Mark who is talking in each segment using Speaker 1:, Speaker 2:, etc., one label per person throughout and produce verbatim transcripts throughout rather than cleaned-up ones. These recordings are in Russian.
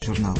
Speaker 1: журнал.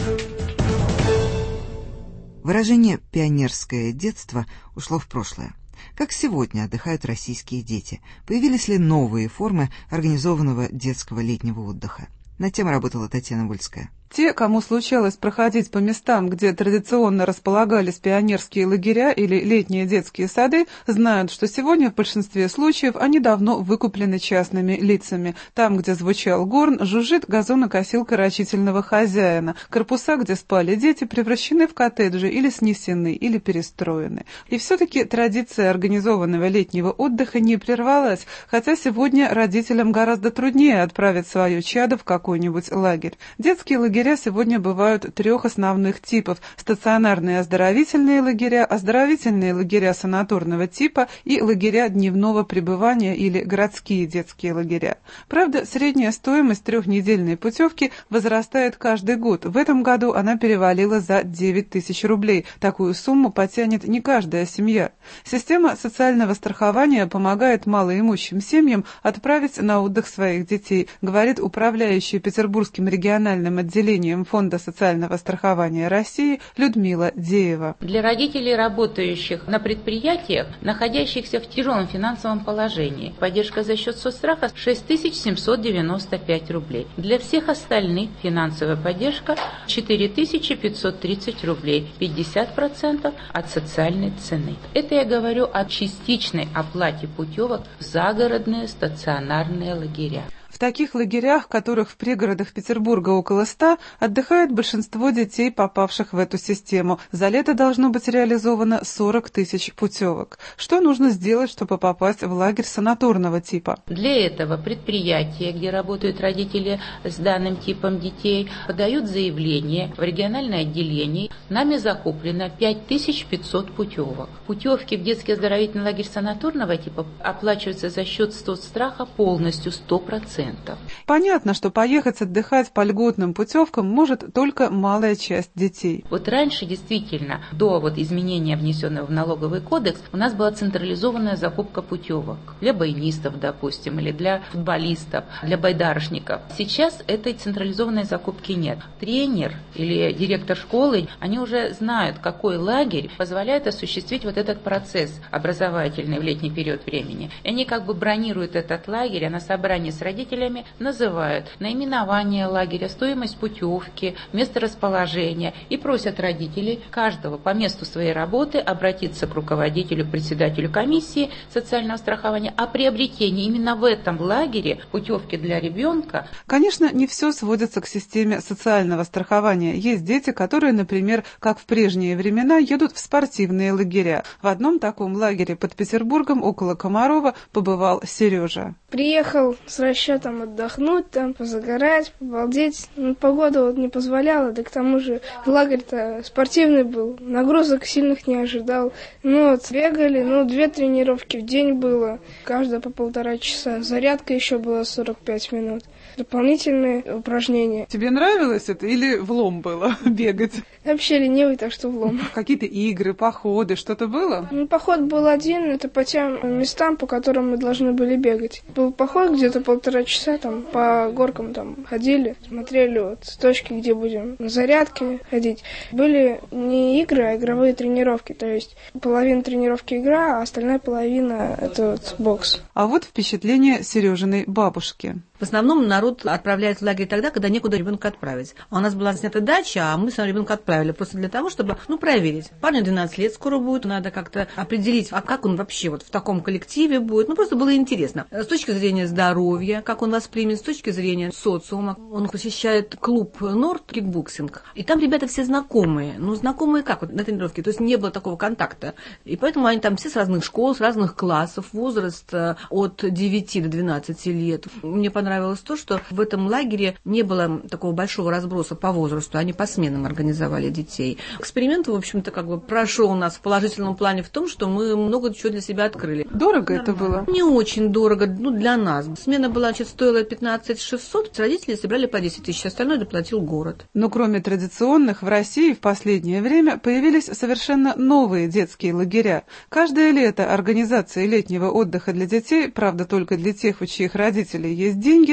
Speaker 1: Выражение «пионерское детство» ушло в прошлое. Как сегодня отдыхают российские дети? Появились ли новые формы организованного детского летнего отдыха? Над тем работала Татьяна Вольская.
Speaker 2: Те, кому случалось проходить по местам, где традиционно располагались пионерские лагеря или летние детские сады, знают, что сегодня в большинстве случаев они давно выкуплены частными лицами. Там, где звучал горн, жужжит газонокосилка рачительного хозяина. Корпуса, где спали дети, превращены в коттеджи или снесены, или перестроены. И все-таки традиция организованного летнего отдыха не прервалась, хотя сегодня родителям гораздо труднее отправить свое чадо в какой-нибудь лагерь. Детские лагеря Лагеря сегодня бывают трех основных типов: стационарные оздоровительные лагеря, оздоровительные лагеря санаторного типа и лагеря дневного пребывания или городские детские лагеря. Правда, средняя стоимость трехнедельной путевки возрастает каждый год. В этом году она перевалила за девять тысяч рублей. Такую сумму потянет не каждая семья. Система социального страхования помогает малоимущим семьям отправить на отдых своих детей, говорит управляющий Петербургским региональным отделением Фонда социального страхования России Людмила Деева.
Speaker 3: Для родителей, работающих на предприятиях, находящихся в тяжелом финансовом положении, поддержка за счет соцстраха шесть тысяч семьсот девяносто пять рублей. Для всех остальных финансовая поддержка четыре тысячи пятьсот тридцать рублей, пятьдесят процентов от социальной цены. Это я говорю о частичной оплате путевок в загородные стационарные лагеря.
Speaker 2: В таких лагерях, которых в пригородах Петербурга около ста, отдыхает большинство детей, попавших в эту систему. За лето должно быть реализовано сорок тысяч путевок. Что нужно сделать, чтобы попасть в лагерь санаторного типа?
Speaker 3: Для этого предприятия, где работают родители с данным типом детей, подают заявление в региональное отделение. Нами закуплено пять тысяч пятьсот путевок. Путевки в детский оздоровительный лагерь санаторного типа оплачиваются за счет соцстраха полностью, сто процентов.
Speaker 2: Понятно, что поехать отдыхать по льготным путевкам может только малая часть детей.
Speaker 3: Вот раньше действительно, до вот изменения, внесенного в налоговый кодекс, у нас была централизованная закупка путевок для баянистов, допустим, или для футболистов, для байдарочников. Сейчас этой централизованной закупки нет. Тренер или директор школы, они уже знают, какой лагерь позволяет осуществить вот этот процесс образовательный в летний период времени. И они как бы бронируют этот лагерь, а на собрании с родителями называют наименование лагеря, стоимость путевки, место расположения и просят родителей каждого по месту своей работы обратиться к руководителю, председателю комиссии социального страхования о приобретении именно в этом лагере путевки для ребенка.
Speaker 2: Конечно, не все сводится к системе социального страхования. Есть дети, которые, например, как в прежние времена, едут в спортивные лагеря. В одном таком лагере под Петербургом около Комарова побывал Сережа.
Speaker 4: Приехал с расчетом отдохнуть, там, позагорать, побалдеть. Ну, погода вот не позволяла, да к тому же лагерь-то спортивный был, нагрузок сильных не ожидал. Ну вот, бегали, ну, две тренировки в день было, каждая по полтора часа. Зарядка еще была сорок пять минут. Дополнительные упражнения.
Speaker 2: Тебе нравилось это или влом было бегать?
Speaker 4: Вообще ленивый, так что влом.
Speaker 2: Какие-то игры, походы, что-то было?
Speaker 4: Ну, поход был один, это по тем местам, по которым мы должны были бегать. Был поход где-то полтора часа, там, по горкам там ходили, смотрели вот с точки, где будем на зарядке ходить. Были не игры, а игровые тренировки, то есть половина тренировки игра, а остальная половина это вот бокс.
Speaker 2: А вот впечатление Сережиной бабушки.
Speaker 5: В основном народ отправляет в лагерь тогда, когда некуда ребенка отправить. А у нас была снята дача, а мы своего ребенка отправили просто для того, чтобы, ну, проверить. Парню двенадцать лет скоро будет, надо как-то определить, а как он вообще вот в таком коллективе будет. Ну, просто было интересно. С точки зрения здоровья, как он воспримет, с точки зрения социума. Он посещает клуб Норд кикбоксинг, и там ребята все знакомые. Ну, знакомые как вот на тренировке, то есть не было такого контакта. И поэтому они там все с разных школ, с разных классов, возраст от девяти до двенадцати лет. Мне понравилось Понравилось то, что в этом лагере не было такого большого разброса по возрасту, они по сменам организовали детей. Эксперимент, в общем-то, как бы прошел у нас в положительном плане в том, что мы много чего для себя открыли.
Speaker 2: Дорого это было?
Speaker 5: Не очень дорого, ну, для нас. Смена была, значит, стоила пятнадцать тысяч шестьсот, родители собрали по десять тысяч, остальное доплатил город.
Speaker 2: Но кроме традиционных, в России в последнее время появились совершенно новые детские лагеря. Каждое лето организация летнего отдыха для детей, правда, только для тех, у чьих родителей есть деньги, занимается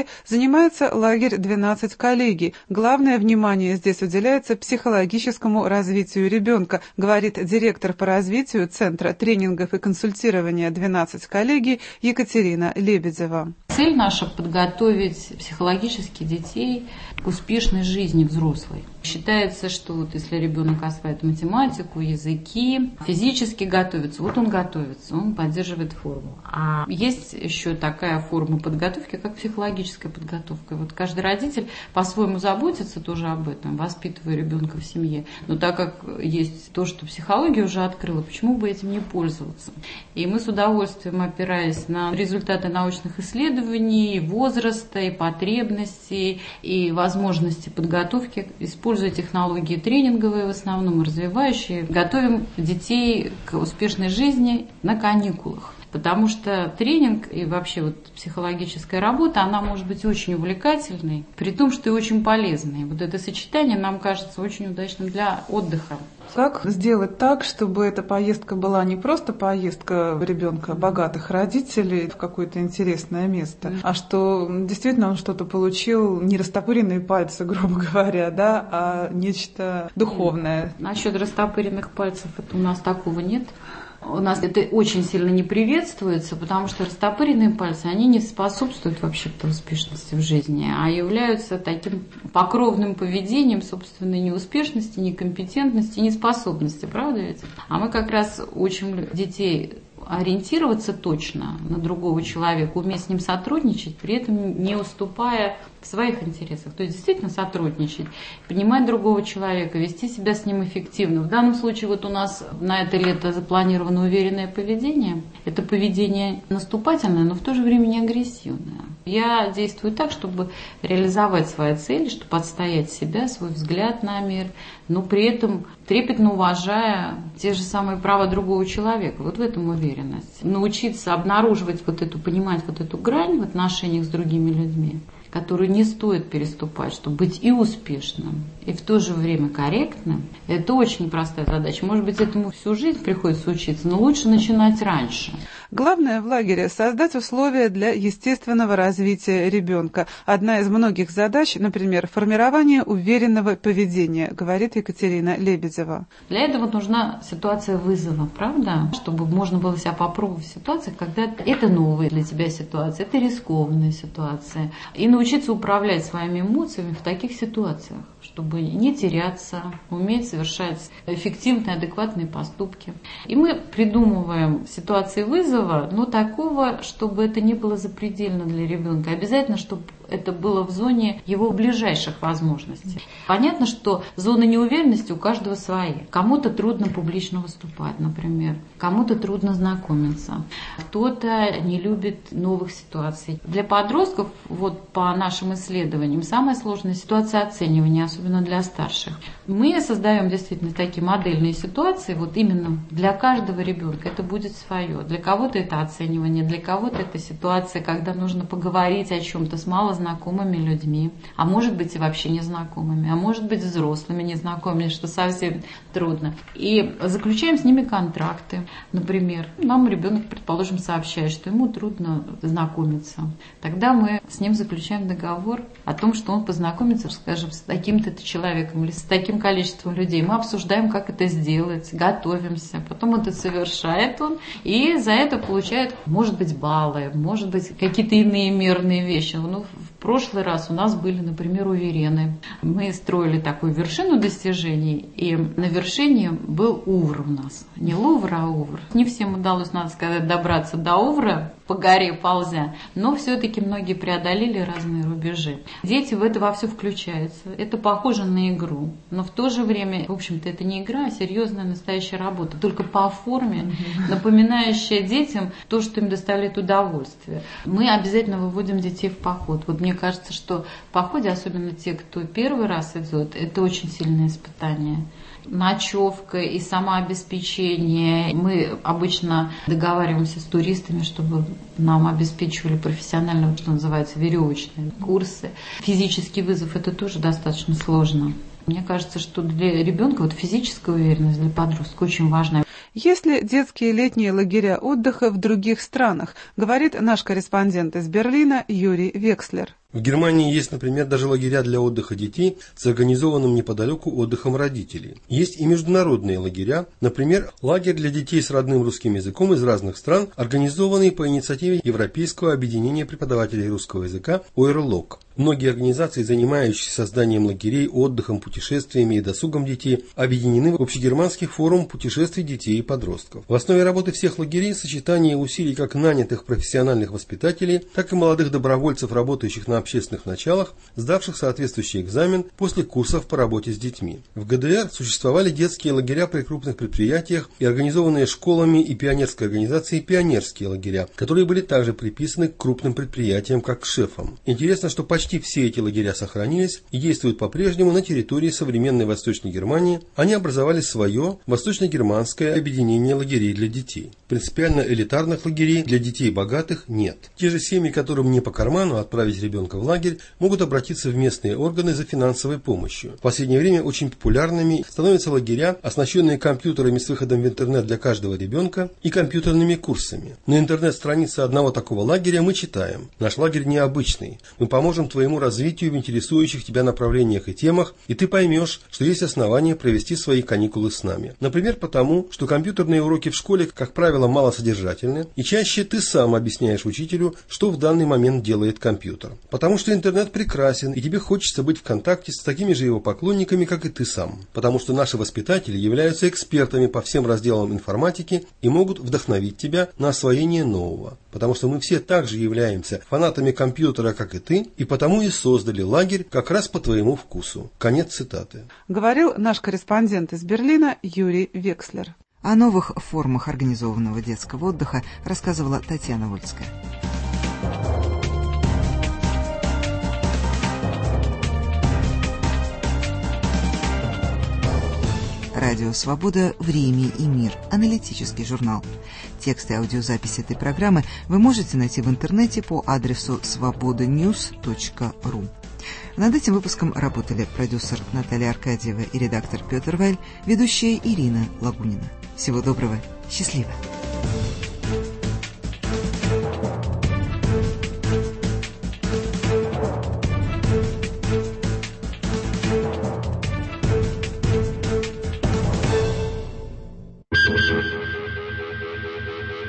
Speaker 2: Занимается лагерь двенадцать коллегий. Главное внимание здесь уделяется психологическому развитию ребенка, говорит директор по развитию Центра тренингов и консультирования двенадцать коллегий Екатерина Лебедева.
Speaker 6: Цель наша – подготовить психологически детей к успешной жизни взрослой. Считается, что вот если ребенок осваивает математику, языки, физически готовится, вот он готовится, он поддерживает форму. А есть еще такая форма подготовки, как психологическая подготовка. И вот каждый родитель по-своему заботится тоже об этом, воспитывая ребенка в семье. Но так как есть то, что психология уже открыла, почему бы этим не пользоваться? И мы с удовольствием, опираясь на результаты научных исследований, возраста, и потребностей, и возможности подготовки, используя технологии тренинговые в основном, развивающие, готовим детей к успешной жизни на каникулах. Потому что тренинг и вообще вот психологическая работа, она может быть очень увлекательной, при том, что и очень полезной. Вот это сочетание нам кажется очень удачным для отдыха.
Speaker 2: Как сделать так, чтобы эта поездка была не просто поездка ребенка богатых родителей в какое-то интересное место, а что действительно он что-то получил, не растопыренные пальцы, грубо говоря, да, а нечто духовное?
Speaker 6: Насчет растопыренных пальцев это у нас такого нет. У нас это очень сильно не приветствуется, потому что растопыренные пальцы, они не способствуют вообще-то успешности в жизни, а являются таким покровным поведением собственной неуспешности, некомпетентности, неспособности, правда ведь? А мы как раз учим детей ориентироваться точно на другого человека, уметь с ним сотрудничать, при этом не уступая в своих интересах. То есть действительно сотрудничать, понимать другого человека, вести себя с ним эффективно. В данном случае вот у нас на это лето запланировано уверенное поведение. Это поведение наступательное, но в то же время не агрессивное. Я действую так, чтобы реализовать свои цели, чтобы отстоять себя, свой взгляд на мир, но при этом трепетно уважая те же самые права другого человека. Вот в этом уверенность. Научиться обнаруживать вот эту, понимать вот эту грань в отношениях с другими людьми, которую не стоит переступать, чтобы быть и успешным, и в то же время корректным. Это очень непростая задача. Может быть, этому всю жизнь приходится учиться, но лучше начинать раньше.
Speaker 2: Главное в лагере – создать условия для естественного развития ребенка. Одна из многих задач, например, формирование уверенного поведения, говорит Екатерина Лебедева.
Speaker 6: Для этого нужна ситуация вызова, правда? Чтобы можно было себя попробовать в ситуациях, когда это новая для тебя ситуация, это рискованная ситуация. И научиться управлять своими эмоциями в таких ситуациях, чтобы не теряться, уметь совершать эффективные, адекватные поступки. И мы придумываем ситуации вызова, но такого, чтобы это не было запредельно для ребенка. Обязательно, чтобы это было в зоне его ближайших возможностей. Понятно, что зоны неуверенности у каждого свои. Кому-то трудно публично выступать, например. Кому-то трудно знакомиться. Кто-то не любит новых ситуаций. Для подростков, вот по нашим исследованиям, самая сложная ситуация оценивания, особенно для старших. Мы создаем действительно такие модельные ситуации, вот именно для каждого ребенка. Это будет свое. Для кого-то это оценивание, для кого-то это ситуация, когда нужно поговорить о чем-то с мало знакомыми людьми, а может быть и вообще незнакомыми, а может быть взрослыми незнакомыми, что совсем трудно. И заключаем с ними контракты. Например, нам ребенок, предположим, сообщает, что ему трудно знакомиться. Тогда мы с ним заключаем договор о том, что он познакомится, скажем, с таким-то человеком или с таким количеством людей. Мы обсуждаем, как это сделать, готовимся. Потом это совершает он, и за это получает, может быть, баллы, может быть, какие-то иные мерные вещи. Ну, в прошлый раз у нас были, например, у Верены. Мы строили такую вершину достижений, и на вершине был Увр у нас. Не Лувр, а Увр. Не всем удалось, надо сказать, добраться до Увра, по горе ползя, но все-таки многие преодолели разные рубежи. Дети в это во все включаются. Это похоже на игру, но в то же время, в общем-то, это не игра, а серьезная настоящая работа, только по форме, напоминающая детям то, что им доставляет удовольствие. Мы обязательно выводим детей в поход. Вот мне кажется, что в походе, особенно те, кто первый раз идет, это очень сильное испытание. Ночевка и самообеспечение. Мы обычно договариваемся с туристами, чтобы нам обеспечивали профессионально, что называется, веревочные курсы. Физический вызов – это тоже достаточно сложно. Мне кажется, что для ребенка вот физическая уверенность, для подростка очень важна.
Speaker 2: Есть ли детские летние лагеря отдыха в других странах, говорит наш корреспондент из Берлина Юрий Векслер.
Speaker 7: В Германии есть, например, даже лагеря для отдыха детей с организованным неподалеку отдыхом родителей. Есть и международные лагеря, например, лагерь для детей с родным русским языком из разных стран, организованный по инициативе Европейского объединения преподавателей русского языка ОЭРЛОК. Многие организации, занимающиеся созданием лагерей, отдыхом, путешествиями и досугом детей, объединены в Общегерманский форум путешествий детей и подростков. В основе работы всех лагерей сочетание усилий как нанятых профессиональных воспитателей, так и молодых добровольцев, работающих на общественных началах, сдавших соответствующий экзамен после курсов по работе с детьми. В ГДР существовали детские лагеря при крупных предприятиях и организованные школами и пионерской организацией пионерские лагеря, которые были также приписаны к крупным предприятиям как к шефам. Интересно, что почти Почти все эти лагеря сохранились и действуют по-прежнему на территории современной Восточной Германии. Они образовали свое восточно-германское объединение лагерей для детей. Принципиально элитарных лагерей для детей богатых нет. Те же семьи, которым не по карману отправить ребенка в лагерь, могут обратиться в местные органы за финансовой помощью. В последнее время очень популярными становятся лагеря, оснащенные компьютерами с выходом в интернет для каждого ребенка и компьютерными курсами. На интернет-странице одного такого лагеря мы читаем: «Наш лагерь необычный. Мы поможем твоему развитию в интересующих тебя направлениях и темах, и ты поймешь, что есть основания провести свои каникулы с нами. Например, потому, что компьютерные уроки в школе, как правило, малосодержательны, и чаще ты сам объясняешь учителю, что в данный момент делает компьютер. Потому что интернет прекрасен, и тебе хочется быть в контакте с такими же его поклонниками, как и ты сам. Потому что наши воспитатели являются экспертами по всем разделам информатики и могут вдохновить тебя на освоение нового. Потому что мы все также являемся фанатами компьютера, как и ты, и потому и создали лагерь как раз по твоему вкусу». Конец цитаты.
Speaker 2: Говорил наш корреспондент из Берлина Юрий Векслер.
Speaker 1: О новых формах организованного детского отдыха рассказывала Татьяна Вольская. Радио «Свобода. Время и мир». Аналитический журнал. Текст и аудиозапись этой программы вы можете найти в интернете по адресу свобода ньюс точка ру. Над этим выпуском работали продюсер Наталья Аркадьева и редактор Петр Вайль, ведущая Ирина Лагунина. Всего доброго. Счастливо.